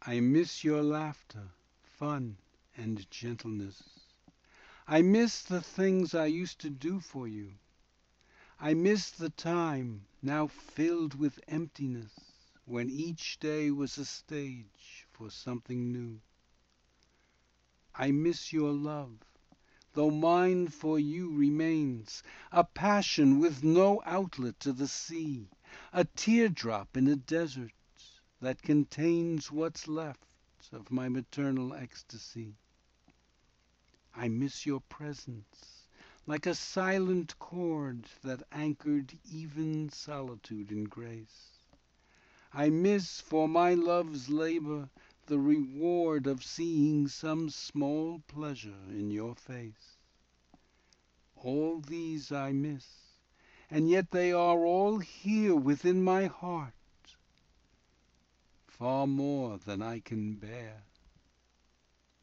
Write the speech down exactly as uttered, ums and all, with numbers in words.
I miss your laughter, fun, and gentleness. I miss the things I used to do for you. I miss the time, now filled with emptiness, when each day was a stage for something new. I miss your love, though mine for you remains, a passion with no outlet to the sea, a teardrop in a desert that contains what's left of my maternal ecstasy. I miss your presence, like a silent chord that anchored even solitude in grace. I miss for my love's labor the reward of seeing some small pleasure in your face. All these I miss, and yet they are all here within my heart, far more than I can bear.